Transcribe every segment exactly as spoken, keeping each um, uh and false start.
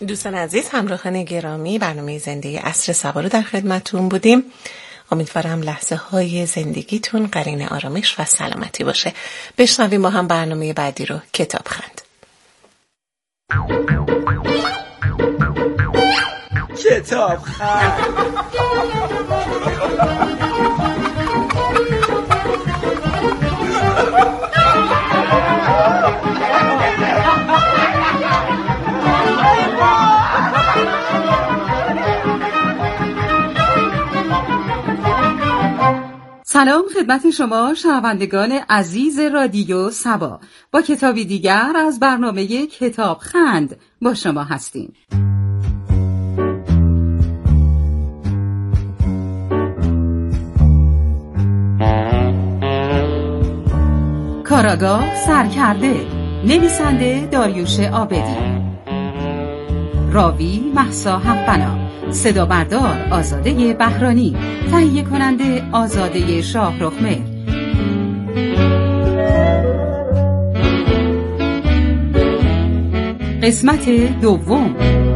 دوستان عزیز، همراهان گرامی، برنامه زنده عصر صبا رو در خدمتتون بودیم. امیدوارم لحظه های زندگیتون قرین آرامش و سلامتی باشه. بشنویم با هم برنامه بعدی رو، کتاب خند. کتاب خند. سلام خدمت شما شنوندگان عزیز رادیو صبا. با کتابی دیگر از برنامه کتاب خند با شما هستیم. کاراگاه سرکرده، نویسنده داریوش عابدی، راوی مهسا حق‌بنا، صدا بردار آزاده بهرانی، تهیه کننده آزاده شاهرخمهر. قسمت دوم.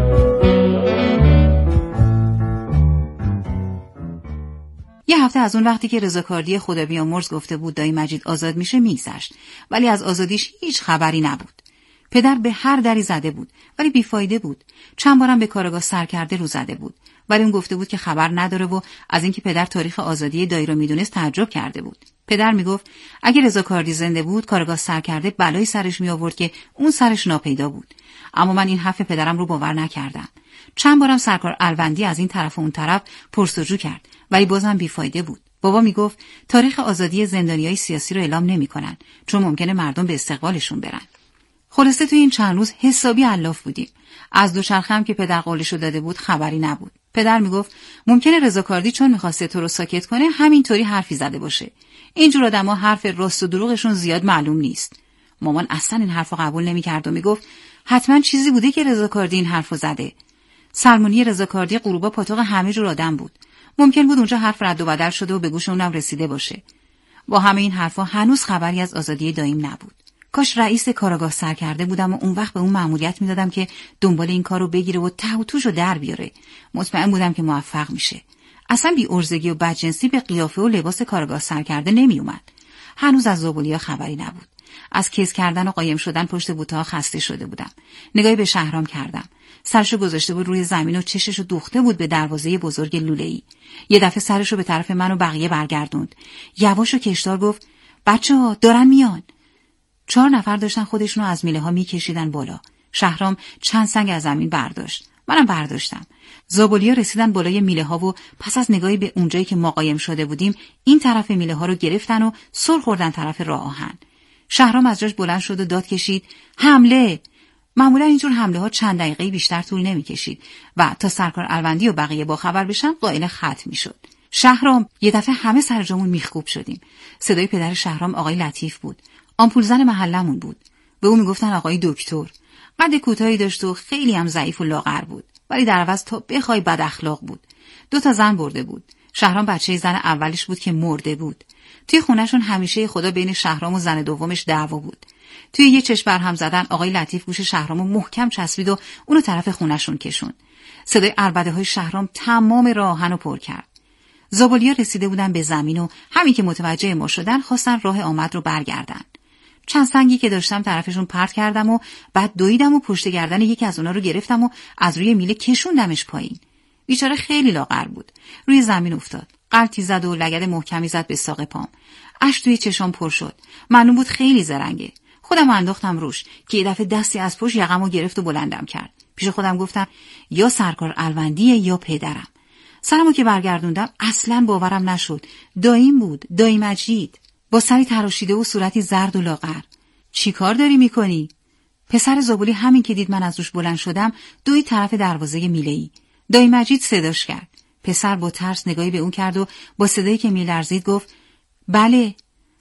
یه هفته از اون وقتی که رضاکاردی خدا بیامرز گفته بود دایی مجید آزاد میشه میگذشت، ولی از آزادیش هیچ خبری نبود. پدر به هر دری زده بود ولی بیفایده بود. چند بارم به کارگاه سرکرده رو زده بود ولی اون گفته بود که خبر نداره و از اینکه پدر تاریخ آزادی دایی رو میدونست تعجب کرده بود. پدر میگفت اگه رضاکاردی زنده بود کارگاه سرکرده بلایی سرش می آورد که اون سرش ناپیدا بود. اما من این حرف پدرم رو باور نکردم. چند بارم سرکار الوندی از این طرف و اون طرف پرسجو کرد ولی بازم بیفایده بود. بابا میگفت تاریخ آزادی زندانیای سیاسی رو اعلام نمیکنن چون ممکنه مردم به استقبالشون برن. خلاصه توی این چند روز حسابی علاف بودیم. از دوچرخه هم که پدر قولشو داده بود خبری نبود. پدر میگفت ممکنه رضاکاردی چون میخواسته تو رو ساکت کنه همینطوری حرفی زده باشه. اینجور آدما حرف راست و دروغشون زیاد معلوم نیست. مامان اصلا این حرفو قبول نمیکرد و میگفت حتما چیزی بوده که رضاکاردی این حرفو زده. سلمونی رضاکاردی غروبا پاتوق همه جور آدم بود. ممکن بود اونجا حرف رد و بدل شده و به گوش اونم رسیده باشه. با همه این حرفا هنوز خبری از آزادی داییم نبود. کاش رئیس کاراگاه سرکرده بودم و اون وقت به اون مأموریت میدادم که دنبال این کارو بگیره و ته و توشو در بیاره. مطمئن بودم که موفق میشه. اصلا بی ارزگی و بدجنسی به قیافه و لباس کاراگاه سرکرده نمی اومد. هنوز از زابلیا خبری نبود. از کیس کردن و قایم شدن پشت بوته‌ها خسته شده بودم. نگاهی به شهرام کردم. سرشو گذاشته بود روی زمین و چششو دوخته بود به دروازه بزرگ لوله‌ای. یه دفعه سرشو به طرف من و بقیه برگردوند. یواش و کشدار گفت بچه‌ها دارن میان. چهار نفر داشتن خودشونو از میله ها میکشیدن بالا. شهرام چند سنگ از زمین برداشت. منم برداشتم. زابلیا رسیدن بالای میله ها و پس از نگاهی به اونجایی که ما قایم شده بودیم این طرف میله ها رو گرفتن و سر خوردن طرف راه آهن. شهرام از جاش بلند شد و داد کشید حمله. معمولا اینجور حمله ها چند دقیقه بیشتر طول نمیکشید و تا سرکار الوندی و بقیه با خبر بشن قائل ختم میشد. شهرام یه دفعه همه سر جامون میخکوب شدیم. صدای پدر شهرام آقای لطیف بود. آمپول زن محلمون بود. به اون میگفتن آقای دکتر. قد کوتاهی داشت و خیلی هم ضعیف و لاغر بود. ولی در عوض تا بخوای بد اخلاق بود. دو تا زن برده بود. شهرام بچه زن اولش بود که مرده بود. توی خونهشون همیشه خدا بین شهرام و زن دومش دعوا بود. توی یه چشم برهم زدن آقای لطیف گوش شهرامو محکم چسبید و اونو طرف خونهشون کشوند. صدای عربده‌های شهرام تمام راهنو پر کرد. زابلیا رسیده بودن به زمین و همین که متوجه ما شدن خواستن راه آمد رو برگردن. چند سنگی که داشتم طرفشون پرت کردم و بعد دویدم و پشت گردن یکی از اونا رو گرفتم و از روی میله کشوندمش پایین. بیچاره خیلی لاغر بود. روی زمین افتاد. غلطی زد و لگد محکمی زد به ساق پام. اشک توی چشام پر شد. معلوم بود خیلی زرنگه. خودم انداختم روش که یه دفعه دستی از پشت یقمو گرفت و بلندم کرد. پیش خودم گفتم یا سرکار الوندیه یا پدرم. سرمو که برگردوندم اصلاً باورم نشد. داییم بود، دایی مجید. با سری تراشیده و صورتی زرد و لاغر. چی کار داری میکنی؟ پسر زابلی همین که دید من از روش بلند شدم دوی طرف دروازه میله‌ای. دایی مجید صداش کرد. پسر با ترس نگاهی به اون کرد و با صدایی که میلرزید گفت بله.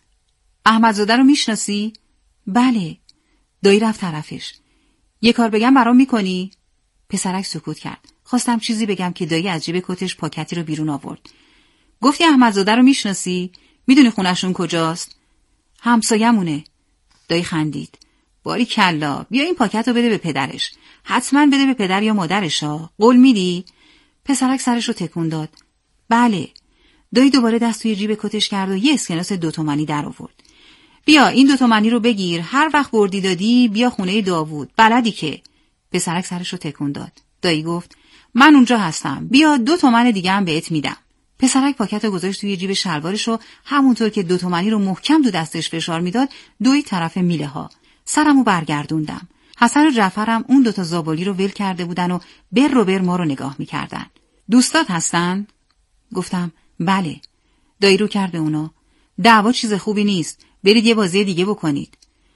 احمدزاده رو میشناسی؟ بله. دایی رفت طرفش. یه کار بگم برام میکنی؟ پسرک سکوت کرد. خواستم چیزی بگم که دایی از جیب کتش پاکتی رو بیرون آورد. گفتی احمدزاده رو میشناسی؟ میدونی خونشون کجاست؟ همسایه‌مونه. دایی خندید. باری کلا، بیا این پاکت رو بده به پدرش. حتما بده به پدر یا مادرش ها. قول میدی؟ پسرک سرش رو تکون داد. بله. دایی دوباره دست توی جیب کتش کرد و یه اسکناس دو تومانی در آورد. بیا این دو تومانی رو بگیر، هر وقت بردی دادی بیا خونه داوود، بلدی که. پسرک سرش رو تکون داد. دایی گفت من اونجا هستم، بیا دو تومن دیگه هم بهت میدم. پسرک پاکت رو گذاشت توی جیب شلوارش و همونطور که دو تومانی رو محکم تو دستش فشار میداد دوی طرف میله ها. سرمو برگردوندم. حسن و جعفرم اون دوتا زابلی رو ول کرده بودن و بر رو بر ما رو نگاه میکردن. دوستات هستن؟ گفتم بله. دایی رو کرد به اونا. دعوا چیز خوبی نیست، برید یه بازی دیگه بکنید.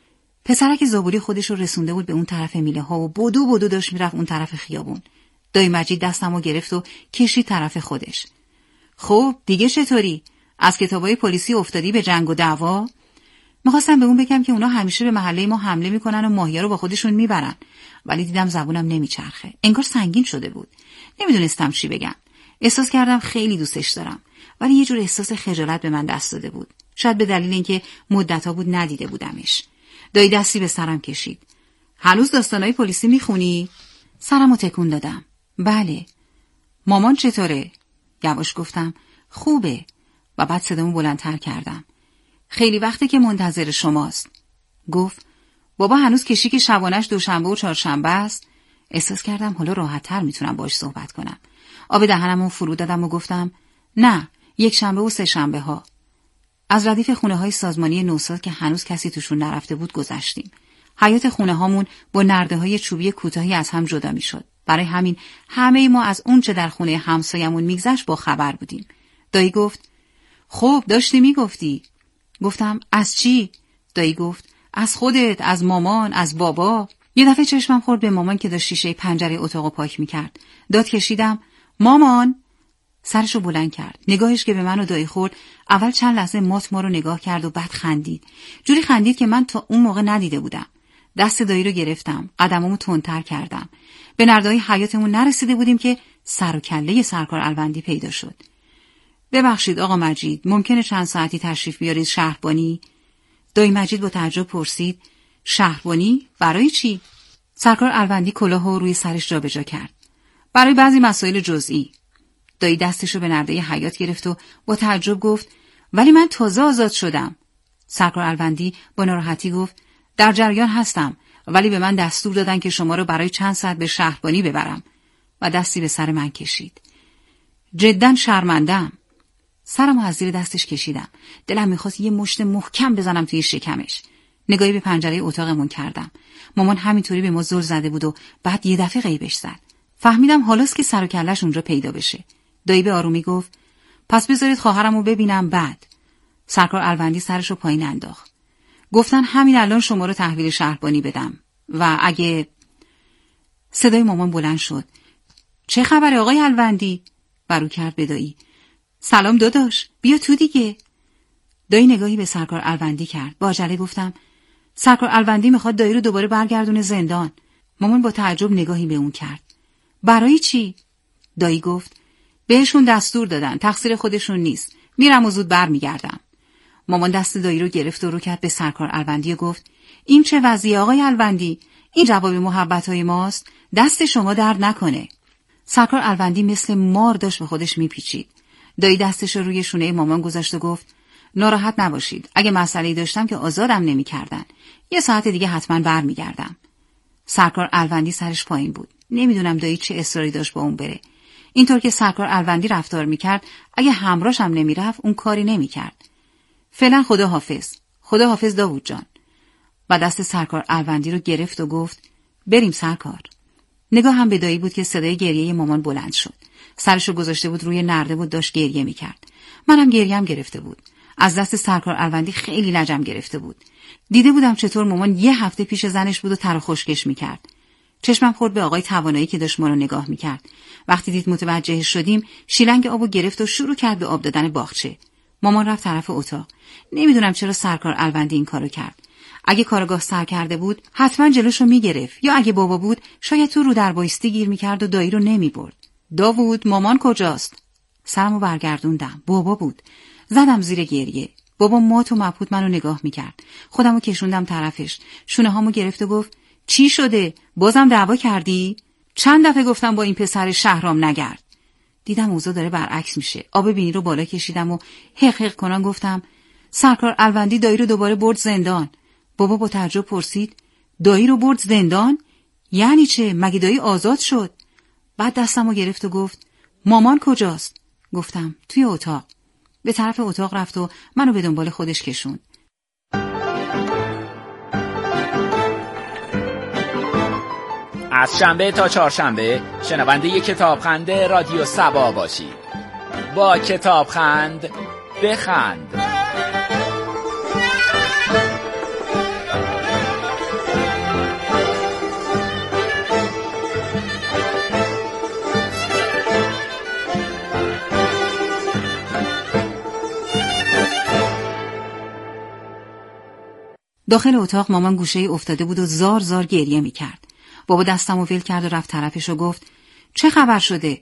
پسرک زابلی خودش رو رسونده بود به اون طرف میله ها و بدو بدو داشت میرفت اون طرف خیابون. دایی مجید دستمو گرفت و کشید طرف خودش. خب دیگه چطوری؟ از کتابای پلیسی افتادی به جنگ و دعوا؟ میخواستم به اون بگم که اونا همیشه به محله ما حمله میکنن و ماهیا رو با خودشون میبرن، ولی دیدم زبونم نمیچرخه. انگار سنگین شده بود. نمیدونستم چی بگم. احساس کردم خیلی دوستش دارم، ولی یه جور احساس خجالت به من دست داده بود. شاید به دلیل اینکه مدت‌ها بود ندیده بودمش. دایی دستی به سرم کشید. هنوز داستانای پلیسی میخونی؟ سرمو تکون دادم. بله. مامان چطوره؟ یواش گفتم خوبه و بعد صدامو بلندتر کردم. خیلی وقته که منتظر شماست. گفت بابا هنوز کشیک شبانش دوشنبه و چهارشنبه است. احساس کردم حالا راحت‌تر میتونم باهاش صحبت کنم. آب دهنمو فرو دادم و گفتم نه، یک شنبه و سه شنبه ها. از ردیف خونه های سازمانی نوساد که هنوز کسی توشون نرفته بود گذشتیم. حیاط خونه هامون با نرده های چوبی کوتاهی از هم جدا میشد. برای همین همه ما از اون چه در خونه همسایمون میگذشت با خبر بودیم. دایی گفت خب داشتی میگفتی. گفتم از چی؟ دایی گفت از خودت، از مامان، از بابا. یه دفعه چشمم خورد به مامان که داشت شیشه پنجره اتاقو پاک میکرد. داد کشیدم مامان. سرشو بلند کرد. نگاهش که به من و دایی خورد، اول چند لحظه مات ما رو نگاه کرد و بعد خندید. جوری خندید که من تا اون موقع ندیده بودم. دست دایی رو گرفتم، قدمامو تندتر کردم. به نردهای حیاتمون نرسیده بودیم که سر و کله سرکار الوندی پیدا شد. ببخشید آقا مجید، ممکنه چند ساعتی تشریف بیارید شهربانی؟ دایی مجید با تعجب پرسید شهربانی؟ برای چی؟ سرکار الوندی کلاهو روی سرش جابجا کرد. برای بعضی مسائل جزئی. دایی دستشو به نرده حیات گرفت و با تعجب گفت ولی من تازه آزاد شدم. سرکار الوندی با ناراحتی گفت در جریان هستم، ولی به من دستور دادن که شما رو برای چند ساعت به شهربانی ببرم و دستی به سر من کشید. جداً شرمنده‌ام. سرمو از زیر دستش کشیدم. دلم میخواست یه مشت محکم بزنم توی شکمش. نگاهی به پنجره اتاقمون کردم. مامان همینطوری به ما زل زده بود و بعد یه دفعه غیبش زد. فهمیدم حالاست که سر و کله‌اش اونجا پیدا بشه. دایی به آرومی گفت پس بذارید خواهرمو ببینم بعد. سرکار الوندی سرشو پایین انداخت. گفتن همین الان شما رو تحویل شهربانی بدم و اگه... صدای مامان بلند شد. چه خبره آقای الوندی؟ برو کرد به دایی. سلام داداش، بیا تو دیگه. دایی نگاهی به سرکار الوندی کرد. با عجله گفتم سرکار الوندی میخواد دایی رو دوباره برگردونه زندان. مامان با تعجب نگاهی به اون کرد. برای چی؟ دایی گفت بهشون دستور دادن، تقصیر خودشون نیست. میرم و زود برمیگردم. مامان دست دایی رو گرفت و رو کرد به سرکار الوندی و گفت این چه وضعیه آقای الوندی؟ این جواب محبت‌های ماست، دست شما درد نکنه. سرکار الوندی مثل مار داشت به خودش میپیچید. دایی دستش رو روی شونه مامان گذاشت و گفت ناراحت نباشید، اگه مسئله‌ای داشتم که آزادم نمی‌کردن. یه ساعت دیگه حتما برمیگردم. سرکار الوندی سرش پایین بود. نمیدونم دایی چه اصراری داشت با اون بره. اینطور که سرکار الوندی رفتار میکرد، اگه همراهش هم نمیرفت اون کاری نمیکرد. فعلا خدا حافظ. خدا حافظ داوود جان. و دست سرکار الوندی رو گرفت و گفت بریم سرکار. نگاه هم به دایی بود که صدای گریه مامان بلند شد. سرشو گذاشته بود روی نرده و داشت گریه میکرد. منم گریم گرفته بود. از دست سرکار الوندی خیلی لجم گرفته بود. دیده بودم چطور مامان یه هفته پیش زنش بود و تر و خشکش میکرد. چشمم خورد به آقای توانایی که داشت ما رو نگاه میکرد. وقتی دید متوجه شدیم، شیلنگ آبو گرفت و شروع کرد به آب دادن باغچه. مامان رفت طرف اتاق. نمیدونم چرا سرکار الوندی این کارو کرد. اگه کارگاه سر کرده بود، حتما جلوشو میگرفت، یا اگه بابا بود، شاید تو رو در بایستی گیر میکرد و دایی رو نمیبرد. داوود، مامان کجاست؟ سرمو برگردوندم. بابا بود. زدم زیر گریه. بابا مات و مبهوت منو نگاه میکرد. خودمو کشوندم طرفش. شونه هامو گرفت و گفت چی شده؟ بازم دعوا کردی؟ چند دفعه گفتم با این پسر شهرام نگرد. دیدم اوضاع داره برعکس میشه. آب بینی رو بالا کشیدم و حق حق کنان گفتم سرکار الوندی دایی رو دوباره برد زندان. بابا با تعجب پرسید دایی رو برد زندان؟ یعنی چه؟ مگه دایی آزاد شد؟ بعد دستمو گرفت و گفت مامان کجاست؟ گفتم توی اتاق. به طرف اتاق رفت و منو به دنبال خودش کشوند. از شنبه تا چهارشنبه شنونده کتابخند رادیو سبا باشید. با کتابخند بخند. داخل اتاق مامان گوشه افتاده بود و زار زار گریه میکرد. بابا دستمو ول کرد و رفت طرفش و گفت چه خبر شده؟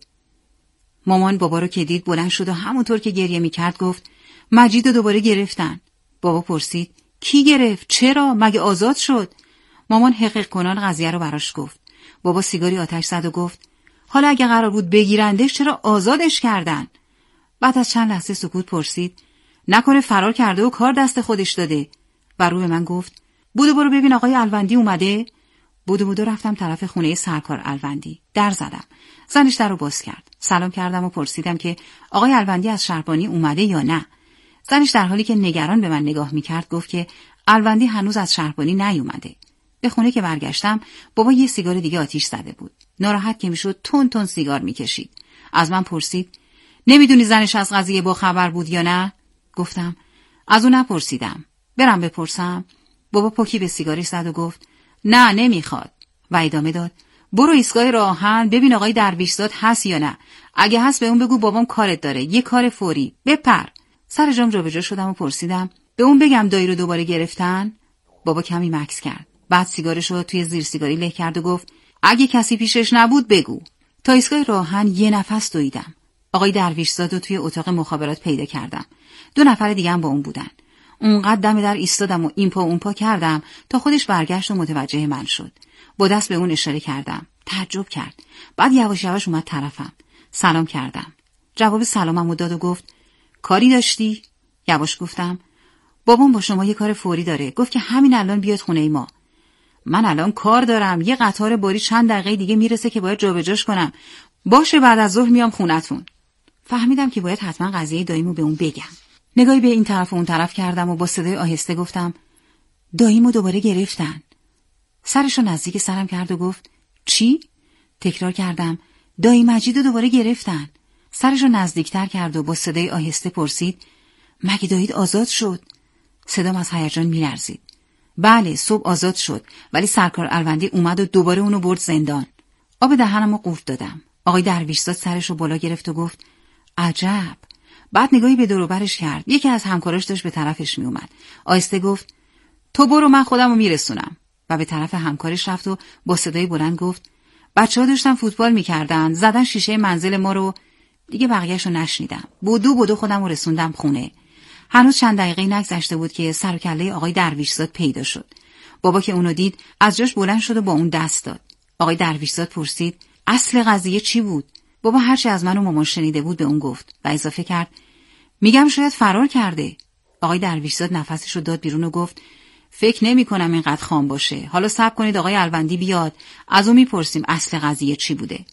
مامان بابا رو که دید بلند شد و همونطور که گریه میکرد گفت مجید رو دوباره گرفتن. بابا پرسید کی گرفت؟ چرا؟ مگه آزاد شد؟ مامان حقیق کنان قضیه رو براش گفت. بابا سیگاری آتش زد و گفت حالا اگه قرار بود بگیرندش چرا آزادش کردن؟ بعد از چند لحظه سکوت پرسید نکنه فرار کرده و کار دست خودش داده؟ و رو به من گفت بودو برو ببین آقای الوندی اومده. بودو بودو رفتم طرف خونه سرکار الوندی. در زدم. زنش در رو باز کرد. سلام کردم و پرسیدم که آقای الوندی از شهربانی اومده یا نه. زنش در حالی که نگران به من نگاه میکرد گفت که الوندی هنوز از شهربانی نیومده. به خونه که برگشتم بابا یه سیگار دیگه آتیش زده بود. ناراحت که میشد تون تون سیگار میکشید. از من پرسید نمیدونی زنش از قضیه با خبر بود یا نه؟ گفتم از اون نپرسیدم. برم بپرسم؟ بابا پاکی به سیگارش زد و گفت نه نمیخواد. و ادامه داد برو ایستگاه راهن ببین آقای درویشزاد هست یا نه. اگه هست به اون بگو بابام کارت داره، یه کار فوری، بپر. سر جام جابجا شدم و پرسیدم به اون بگم دایی رو دوباره گرفتن؟ بابا کمی مکث کرد. بعد سیگارش رو توی زیر سیگاری له کرد و گفت اگه کسی پیشش نبود بگو. تا ایستگاه راهن یه نفس دویدم. آقای درویشزاد رو توی اتاق مخابرات پیدا کردم. دو نفر دیگه هم با اون بودن. اونقدر دم در ایستادم و این پا اون پا کردم تا خودش برگشت و متوجه من شد. با دست به اون اشاره کردم. تعجب کرد. بعد یواش یواش اومد طرفم. سلام کردم. جواب سلاممو داد و گفت کاری داشتی؟ یواش گفتم بابام با شما یه کار فوری داره. گفت که همین الان بیاد خونه ما. من الان کار دارم. یه قطار باری چند دقیقه دیگه میرسه که باید جابجاش کنم. باشه بعد از ظهر میام خونتون. فهمیدم که باید حتما قضیه داییمو به اون بگم. نگاهی به این طرف و اون طرف کردم و با صدای آهسته گفتم داییمو دوباره گرفتن. سرشو نزدیک سرم کرد و گفت چی؟ تکرار کردم دایی مجیدو دوباره گرفتن. سرشو نزدیکتر کرد و با صدای آهسته پرسید مگه دایید آزاد شد؟ صدام از هیجان میلرزید. بله صبح آزاد شد ولی سرکار الوندی اومد و دوباره اونو برد زندان. آب دهنمو قورت دادم. آقای درویشزاد سرشو بالا گرفت و گفت عجب. بعد نگاهی به دور و برش کرد. یکی از همکاراش داشت به طرفش می اومد. آهسته گفت تو برو من خودمو میرسونم. و به طرف همکارش رفت و با صدای بلند گفت بچه‌ها داشتن فوتبال میکردن، زدن شیشه منزل ما رو. دیگه بقیه‌شو نشنیدم. بودو بودو خودمو رسوندم خونه. هنوز چند دقیقه نگذشته بود که سر و کله آقای درویشزاد پیدا شد. بابا که اونو دید از جاش بلند شد و با اون دست داد. آقای درویشزاد پرسید اصل قضیه چی بود؟ بابا هرچی از من و مامان شنیده بود به اون گفت و اضافه کرد میگم شاید فرار کرده. آقای درویشزاد نفسش رو داد بیرون و گفت فکر نمی کنم اینقدر خام باشه. حالا صبر کنید آقای الوندی بیاد، از اون میپرسیم اصل قضیه چی بوده.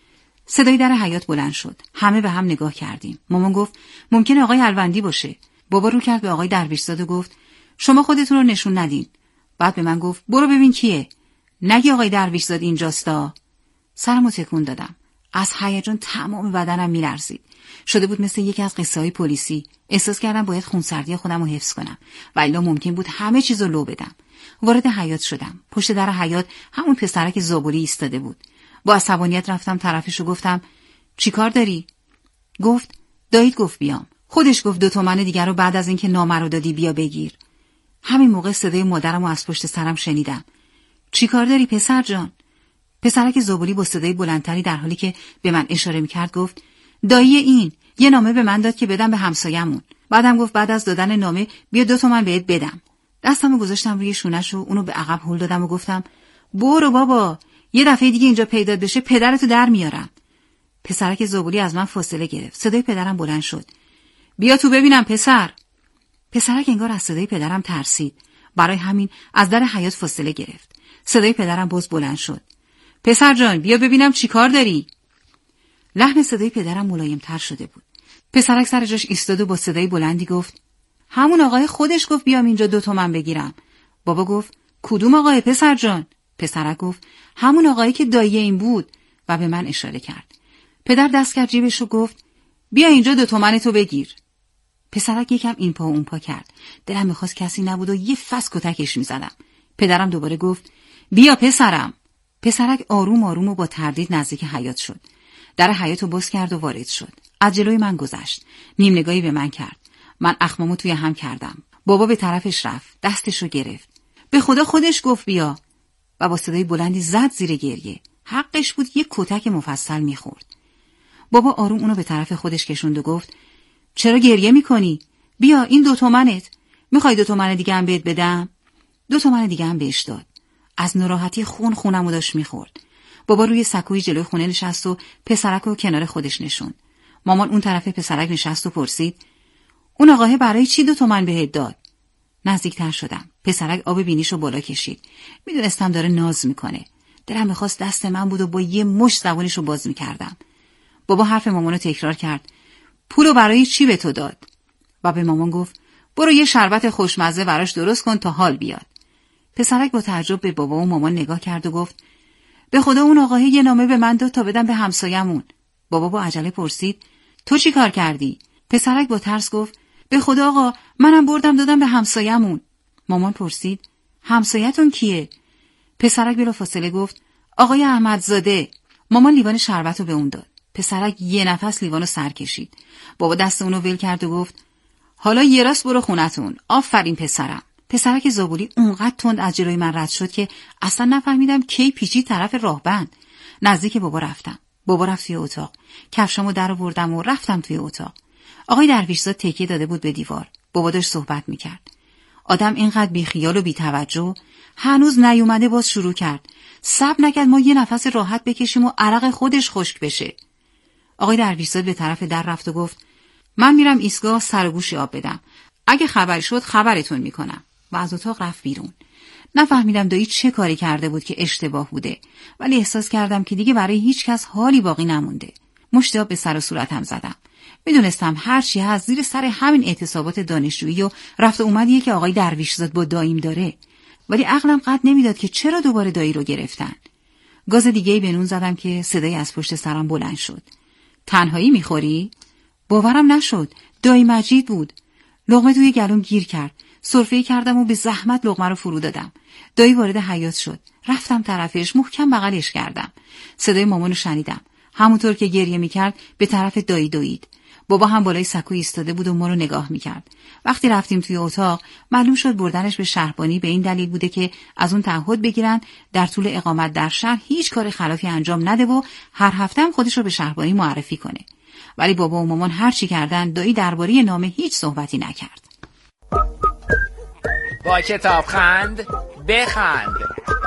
صدای در حیاط بلند شد. همه به هم نگاه کردیم. مامان گفت ممکنه آقای الوندی باشه. بابا رو کرد به آقای درویشزاد و گفت شما خودتون رو نشون ندین. بعد به من گفت برو ببین کیه. نگی آقای درویشزاد اینجاستا. سرمو تکون دادم. از هیجان تمام بدنم میلرزید. شده بود مثل یکی از قصه‌های پلیسی. احساس کردم باید خونسردی خودم رو حفظ کنم و الا ممکن بود همه چیزو لو بدم. وارد حیاط شدم. پشت در حیاط همون پسرک زابولی ایستاده بود. با عصبانیت رفتم طرفش و گفتم چیکار داری؟ گفت دایید گفت بیام. خودش گفت دو تومن دیگر رو بعد از اینکه نامه رو دادی بیا بگیر. همین موقع صدای مادرمو از پشت سرم شنیدم. چیکار داری پسر جان؟ پسرک زابولی با صدای بلندتری در حالی که به من اشاره میکرد گفت دایی این یه نامه به من داد که بدم به همسایه‌مون. بعدم گفت بعد از دادن نامه بیا دو تومن بهت بدم. دستمو گذاشتم روی شونش و اونو به عقب هل دادم و گفتم برو بابا، یه دفعه دیگه اینجا پیدا بشه پدرتو در میارم. پسرک زابولی از من فاصله گرفت. صدای پدرم بلند شد. بیا تو ببینم پسر. پسرک انگار از صدای پدرم ترسید. برای همین از در حیاط فاصله گرفت. صدای پدرم باز بلند شد. پسر جان بیا ببینم چی کار داری. لحن صدای پدرم ملایم‌تر شده بود. پسرک سر جاش ایستاد و با صدای بلندی گفت همون آقای خودش گفت بیام اینجا دو تومن بگیرم. بابا گفت کدوم آقای پسر جان؟ پسرک گفت همون آقایی که دایی این بود و به من اشاره کرد. پدر دست کرد جیبش و گفت بیا اینجا دو تومن تو بگیر. پسرک یکم این پا و اون پا کرد. دلم میخواست کسی نبود و یه فس کتکش میزدم. پدرم دوباره گفت بیا پسرم. پسرک آروم آروم و با تردید نزدیک حیاط شد. در حیاط رو باز کرد و وارد شد. از جلوی من گذشت. نیم نگاهی به من کرد. من اخمامو توی هم کردم. بابا به طرفش رفت. دستشو گرفت. به خدا خودش گفت بیا. و با صدای بلندی زد زیر گریه. حقش بود یک کتک مفصل میخورد. بابا آروم اونو به طرف خودش کشوند و گفت چرا گریه میکنی؟ بیا این دو تومنت. میخوای دو تومن دیگه هم بهت بدم؟ دو تومن دیگه هم بهش داد. از ناراحتی خون خونمو داشت میخورد. بابا روی سکوی جلوی خونه نشست و پسرک رو کنار خودش نشوند. مامان اون طرف پسرک نشست و پرسید اون آقاه برای چی دو تومن بهت داد؟ نزدیکتر شدم. پسرک آب بینیشو بالا کشید. میدونستم داره ناز میکنه. دلم میخواست دست من بود و با یه مشت زبانشو باز میکردم. بابا حرف مامانو تکرار کرد. پولو برای چی به تو داد؟ و به مامان گفت برو یه شربت خوشمزه براش درست کن تا حال بیاد. پسرک با تعجب به بابا و مامان نگاه کرد و گفت به خدا اون آقاه یه نامه به من داد تا بدم به همسایه‌مون. بابا با عجله پرسید تو چی کار کردی؟ پسرک با ترس گفت به خدا آقا منم بردم دادم به همسایه‌مون. مامان پرسید همسایه‌تون کیه؟ پسرک بلافاصله گفت آقای احمدزاده. مامان لیوان شربت رو به اون داد. پسرک یه نفس لیوانو سر کشید. بابا دست اونو ول کرد و گفت حالا یه راست برو خونتون. آفرین پسرم. پسرک زابولی اونقدر تند از جلوی من رد شد که اصلا نفهمیدم کی پیچید طرف راهبند. نزدیک بابا رفتم. بابا رفت توی اتاق. کفشامو در آوردم و رفتم توی اتاق. آقای درویشزاد تکیه داده بود به دیوار. بابا داشت صحبت میکرد. آدم اینقدر بیخیال و بی‌توجه هنوز نیومده باز شروع کرد. صبر نکرد ما یه نفس راحت بکشیم و عرق خودش خشک بشه. آقای درویشزاد به طرف در رفت و گفت من میرم ایستگاه سر و گوش آب بدم. اگه خبری شد خبرتون میکنم. و از اتاق رفت بیرون. نفهمیدم دایی چه کاری کرده بود که اشتباه بوده، ولی احساس کردم که دیگه برای هیچ کس حالی باقی نمونده. مشت آب به سر و صورتم زدم. میدونستم هر چی هست زیر سر همین اعتصابات دانشجویی و رفت و اومدیه که آقای درویشزاد با داییم داره، ولی عقلم قد نمیداد که چرا دوباره دایی رو گرفتن. گاز دیگه‌ای به نون زدم که صدای از پشت سرم بلند شد. تنهایی میخوری؟ باورم نشد. دایی مجید بود. لقمه توی گلوم گیر کرد. سرفه‌ای کردم و به زحمت لقمه رو فرو دادم. دایی وارد حیاط شد. رفتم طرفش، محکم بغلش کردم. صدای مامانو شنیدم. همونطور که گریه میکرد به طرف دایی دوید. بابا هم بالای سکو ایستاده بود و ما رو نگاه میکرد. وقتی رفتیم توی اتاق معلوم شد بردنش به شهربانی به این دلیل بوده که از اون تعهد بگیرن در طول اقامت در شهر هیچ کار خلافی انجام نده و هر هفته هم خودش رو به شهربانی معرفی کنه. ولی بابا و مامان هر چی کردن دایی درباره نامه هیچ صحبتی نکرد. با کتابخند بخند.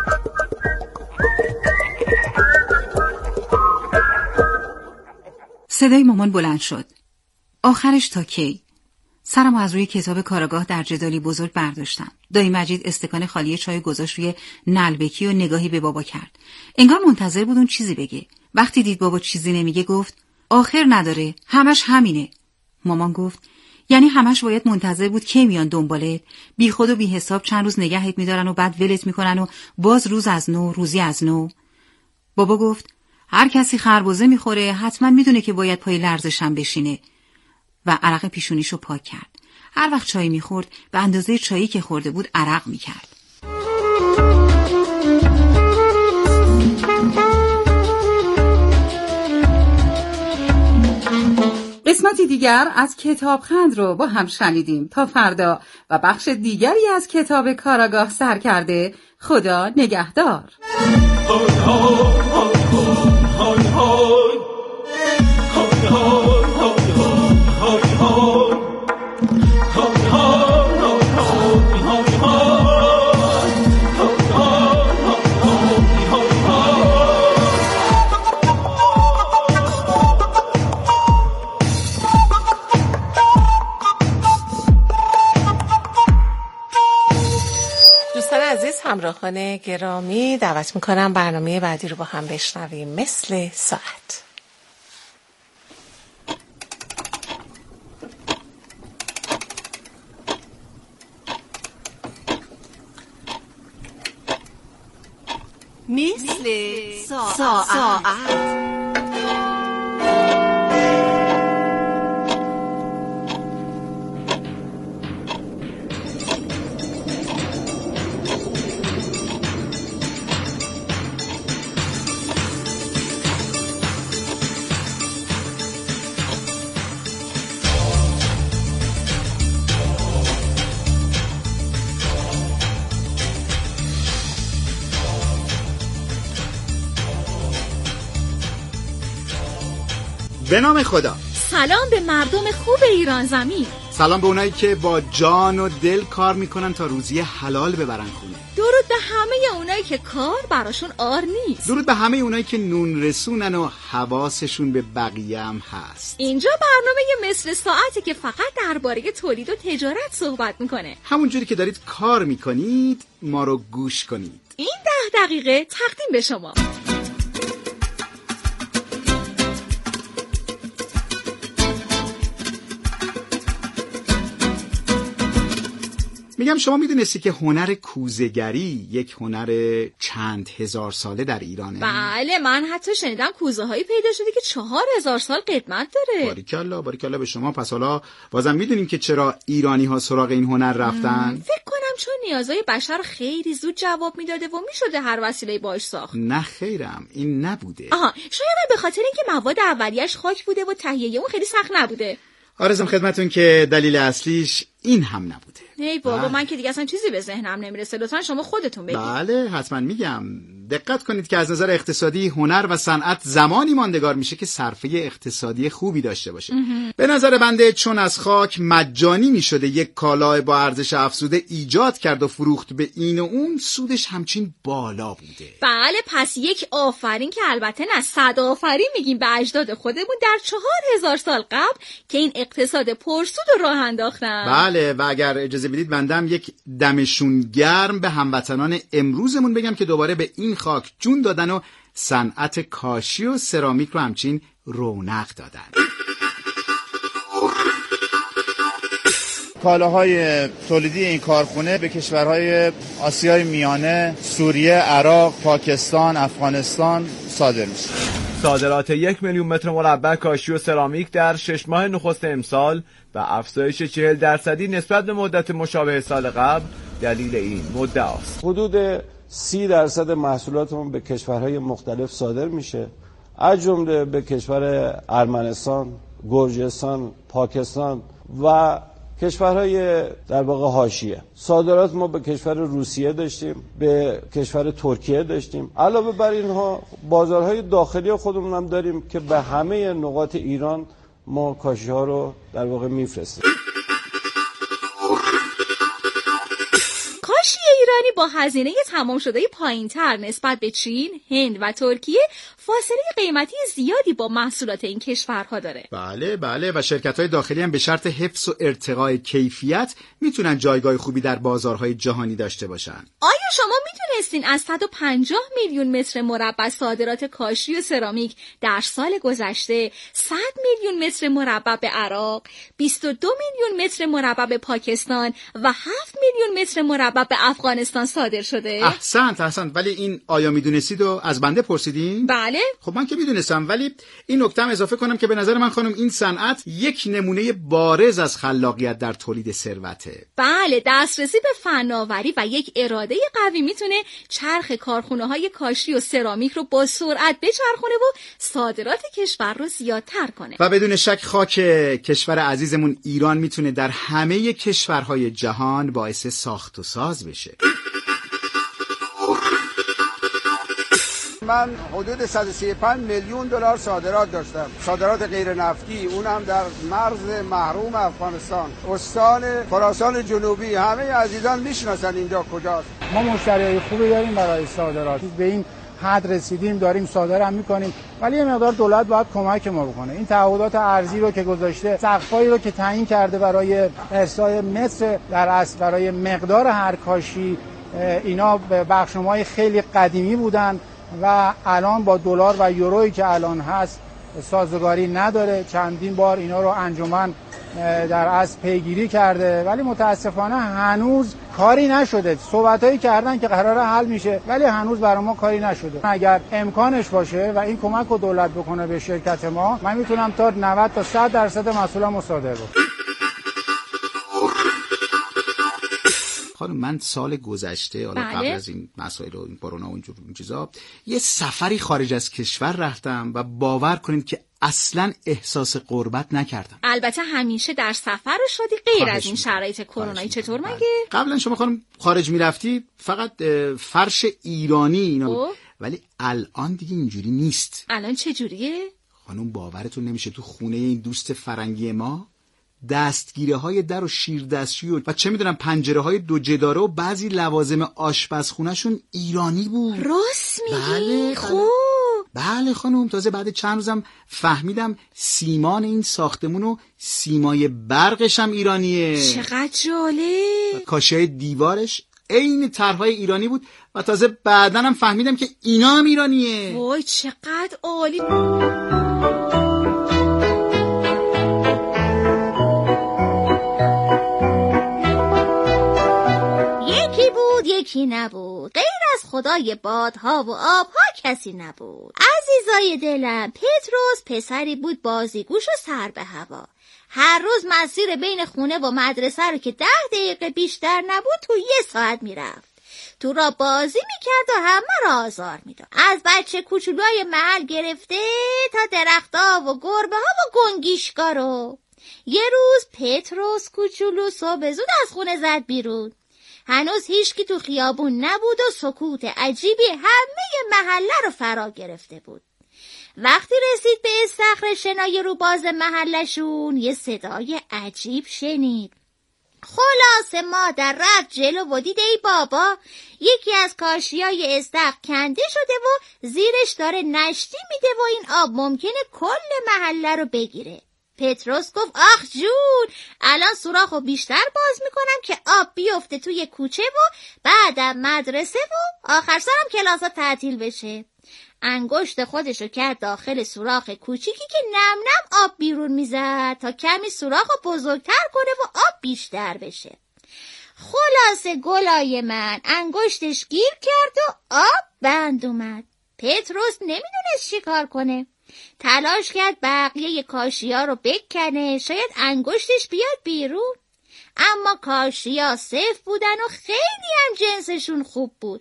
صدای مامان بلند شد. آخرش تا کی؟ سرم از روی کتاب کاراگاه در جدالی بزرگ برداشتم. دایی مجید استکان خالی چای گذاشت روی نلبکی و نگاهی به بابا کرد. انگار منتظر بود اون چیزی بگه. وقتی دید بابا چیزی نمیگه گفت آخر نداره، همش همینه. مامان گفت یعنی همش باید منتظر بود کی میان دنبالت؟ بی خود و بی حساب چند روز نگهت میدارن و بعد ولت میکنن و باز روز از نو، روزی از نو. بابا گفت هر کسی خربزه میخوره حتما میدونه که باید پای لرزشم بشینه و عرق پیشونیشو پاک کرد. هر وقت چای میخورد به اندازه چایی که خورده بود عرق میکرد. قسمتی دیگر از کتابخند رو با هم شنیدیم. تا فردا و بخش دیگری از کتاب کاراگاه سر کرده. خدا نگهدار. های های های های های های دوستان عزیز، همراهان گرامی، دعوت میکنم برنامه بعدی رو با هم بشنویم. مثل ساعت. مثل ساعت, ساعت. به نام خدا. سلام به مردم خوب ایران زمین. سلام به اونایی که با جان و دل کار میکنن تا روزی حلال ببرن خونه. درود به همه اونایی که کار براشون آر نیست. درود به همه اونایی که نون رسونن و حواسشون به بقیه هم هست. اینجا برنامه مثل ساعتی که فقط درباره تولید و تجارت صحبت میکنه. همونجوری که دارید کار میکنید ما رو گوش کنید. این ده دقیقه تقدیم به شما. میگم شما میدونستی که هنر کوزه‌گری یک هنر چند هزار ساله در ایرانه؟ بله، من حتی شنیدم کوزه هایی پیدا شده که چهار هزار سال قدمت داره. باریکلا باریکلا به شما. پس حالا بازم میدونیم که چرا ایرانی ها سراغ این هنر رفتن؟ فکر کنم چون نیازهای بشر خیلی زود جواب میداده و میشده هر وسیله باش ساخت. نه خیرم، این نبوده. آها، شاید به خاطر اینکه مواد اولیه‌اش خاک بوده و تهیه اون خیلی سخت نبوده. آرزم خدمتون که دلیل اصلیش این هم نبوده. ای بابا بله. من که دیگه اصلا چیزی به ذهنم نمیرسه. لطفا شما خودتون بگید. بله حتما میگم. دقت کنید که از نظر اقتصادی هنر و صنعت زمانی ماندگار میشه که صرفه اقتصادی خوبی داشته باشه. امه. به نظر بنده چون از خاک مجانی میشده یک کالای با ارزش افزوده ایجاد کرد و فروخت به این و اون، سودش همچین بالا بوده. بله، پس یک آفرین که البته نه صد آفرین میگیم به اجداد خودمون در چهار هزار سال قبل که این اقتصاد پرسود و راه انداختن. بله، و اگر اجازه بدید بندم یک دمشون گرم به هموطنان امروزمون بگم که دوباره به این خاک جون دادن و صنعت کاشی و سرامیک رو همچین رونق دادن. کالاهای تولیدی این کارخونه به کشورهای آسیای میانه، سوریه، عراق، پاکستان، افغانستان صادر میشه. صادرات یک میلیون متر مربع کاشی و سرامیک در شش ماه نخست امسال و افزایش چهل درصدی نسبت به مدت مشابه سال قبل دلیل این مدعاست. حدود سی درصد محصولاتمون به کشورهای مختلف صادر میشه، از جمله به کشور ارمنستان، گرجستان، پاکستان و کشورهای در واقع حاشیه. صادرات ما به کشور روسیه داشتیم، به کشور ترکیه داشتیم. علاوه بر اینها بازارهای داخلی خودمون هم داریم که به همه نقاط ایران ما کاشی ها رو در واقع میفرستیم. کاشی ایرانی با هزینه تمام شده پایین‌تر نسبت به چین، هند و ترکیه فاصله قیمتی زیادی با محصولات این کشورها داره. بله بله، و شرکت‌های داخلی هم به شرط حفظ و ارتقای کیفیت میتونن جایگاه خوبی در بازارهای جهانی داشته باشن. آیا شما میدونستین از صد و پنجاه میلیون متر مربع صادرات کاشی و سرامیک در سال گذشته صد میلیون متر مربع به عراق، بیست و دو میلیون متر مربع به پاکستان و هفت میلیون متر مربع به افغانستان صادر شده؟ احسنت احسنت. ولی این آیا میدونستید و از بنده پرسیدین؟ بله. خب من که میدونستم، ولی این نکته هم اضافه کنم که به نظر من خانم این صنعت یک نمونه بارز از خلاقیت در تولید ثروته. بله، دسترسی به فناوری و یک اراده قوی میتونه چرخ کارخونه‌های کاشی و سرامیک رو با سرعت بچرخونه و صادرات کشور رو زیادتر کنه. و بدون شک خاک کشور عزیزمون ایران میتونه در همه کشورهای جهان باعث ساخت و ساز بشه. من حدود صد و سی و پنج میلیون دلار صادرات داشتم، صادرات غیر نفتی، اونم در مرز محروم افغانستان، استان خراسان جنوبی. همه عزیزان میشناسن اینجا کجاست. ما مشتریای خوبی داریم برای صادرات، به این حد رسیدیم، داریم صادر هم میکنیم، ولی یه مقدار دولت باید کمک ما بکنه. این تعهدات ارزی رو که گذاشته، سقفایی رو که تعیین کرده برای ارسال متر در اصل برای مقدار هر کاشی، اینا بخشنامه‌های خیلی قدیمی بودن و الان با دلار و یورویی که الان هست سازگاری نداره. چندین بار اینا رو انجمن در اصل پیگیری کرده ولی متاسفانه هنوز کاری نشده. صحبتایی کردن که قراره حل میشه ولی هنوز برای ما کاری نشده. اگر امکانش باشه و این کمک رو دولت بکنه به شرکت ما، من میتونم تا نود تا صد درصد محصولم مصادره بکنم. خانم من سال گذشته حالا بله. قبل از این مسائل و این کرونا و اینجور این چیزا یه سفری خارج از کشور رفتم و باور کنید که اصلا احساس غربت نکردم. البته همیشه در سفر شدی غیر از این شرایط کرونایی. چطور مگه؟ قبلا شما خانم خارج میرفتی فقط فرش ایرانی اینا بود ولی الان دیگه اینجوری نیست. الان چه جوریه؟ خانم باورتون نمیشه تو خونه این دوست فرنگی ما دستگیره های در و شیر دستشویی و چه میدونم پنجره های دو جداره و بعضی لوازم آشپزخونه‌شون ایرانی بود. راست میگی؟ بله خوب. بله خانم تازه بعد چند روزم فهمیدم سیمان این ساختمون و سیمای برقش هم ایرانیه. چقدر جالب. کاشی‌های دیوارش عین طرح‌های ایرانی بود و تازه بعداً هم فهمیدم که اینا هم ایرانیه. وای چقدر عالی. یکی بود یکی نبود، غیر از خدای بادها و آبها کسی نبود. عزیزای دلم، پتروس پسری بود بازیگوش و سر به هوا. هر روز مسیر بین خونه و مدرسه رو که ده دقیقه بیشتر نبود تو یه ساعت میرفت. تو را بازی میکرد و همه را آزار میداد. از بچه کوچولوی محل گرفته تا درخت‌ها و گربه ها و گنگیشکا رو. یه روز پتروس کوچولو صبح زود از خونه زد بیرون. هنوز هیچکی تو خیابون نبود و سکوت عجیبی همه محله رو فرا گرفته بود. وقتی رسید به استخر شنای رو باز محلشون یه صدای عجیب شنید. خلاص مادر رفت جلو و دید ای بابا یکی از کاشیای استخر کنده شده و زیرش داره نشتی میده و این آب ممکنه کل محله رو بگیره. پتروس گفت آخ جون، الان سوراخو بیشتر باز میکنم که آب بیفته توی کوچه و بعدم مدرسه و آخر سرم کلاسا تعطیل بشه. انگشت خودشو کرد داخل سوراخ کوچیکی که نم نم آب بیرون میزد تا کمی سوراخو بزرگتر کنه و آب بیشتر بشه. خلاصه گلای من انگشتش گیر کرد و آب بند اومد. پتروس نمیدونست چی کار کنه. تلاش کرد بقیه کاشیا رو بکنه شاید انگشتش بیاد بیرون، اما کاشیا صفر بودن و خیلی هم جنسشون خوب بود.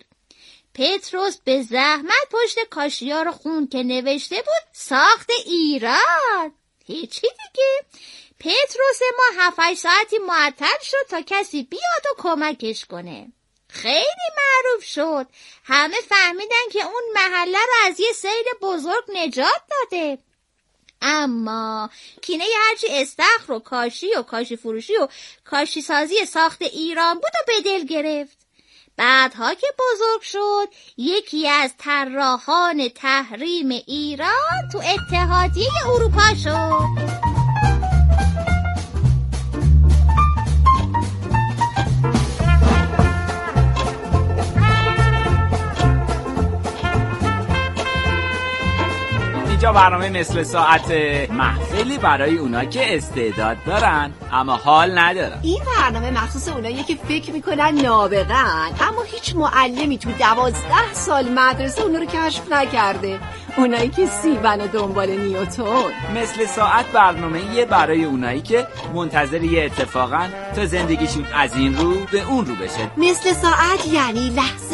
پتروس به زحمت پشت کاشیا رو خوند که نوشته بود ساخت ایران. هیچی دیگه. پتروس ما هفت ساعتی معطل شد تا کسی بیاد و کمکش کنه. خیلی معروف شد. همه فهمیدن که اون محله رو از یه سیل بزرگ نجات داده. اما کینه هرچی استخر و کاشی و کاشی فروشی و کاشی سازی ساخت ایران بود و به دل گرفت. بعدها که بزرگ شد یکی از طراحان تحریم ایران تو اتحادیه اروپا شد. اینجا برنامه مثل ساعت محفلی برای اونا که استعداد دارن اما حال ندارن. این برنامه مخصوص اونایی که فکر میکنن نابغه‌ن اما هیچ معلمی تو دوازده سال مدرسه اونا رو کشف نکرده. اونایی که سیبن و دنبال نیوتن. مثل ساعت برنامه یه برای اونایی که منتظر یه اتفاقن تا زندگیشون از این رو به اون رو بشه. مثل ساعت یعنی لحظه